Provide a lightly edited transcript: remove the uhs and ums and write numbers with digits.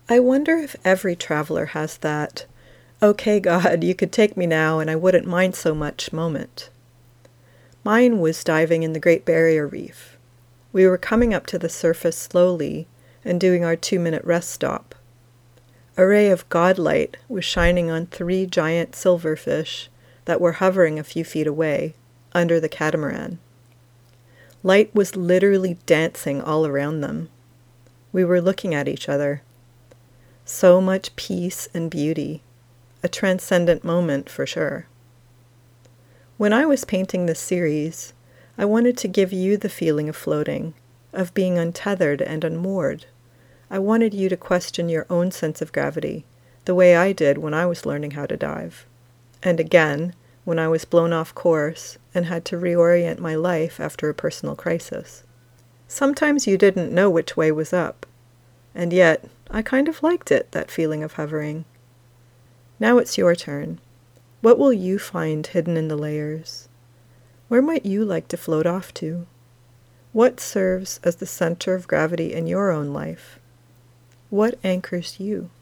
I wonder if every traveler has that, "Okay, God, you could take me now and I wouldn't mind so much" moment. Mine was diving in the Great Barrier Reef. We were coming up to the surface slowly and doing our 2-minute rest stop. A ray of God light was shining on 3 giant silverfish that were hovering a few feet away, under the catamaran. Light was literally dancing all around them. We were looking at each other. So much peace and beauty. A transcendent moment for sure. When I was painting this series, I wanted to give you the feeling of floating, of being untethered and unmoored. I wanted you to question your own sense of gravity, the way I did when I was learning how to dive. And again, when I was blown off course and had to reorient my life after a personal crisis. Sometimes you didn't know which way was up, and yet I kind of liked it, that feeling of hovering. Now it's your turn. What will you find hidden in the layers? Where might you like to float off to? What serves as the center of gravity in your own life? What anchors you?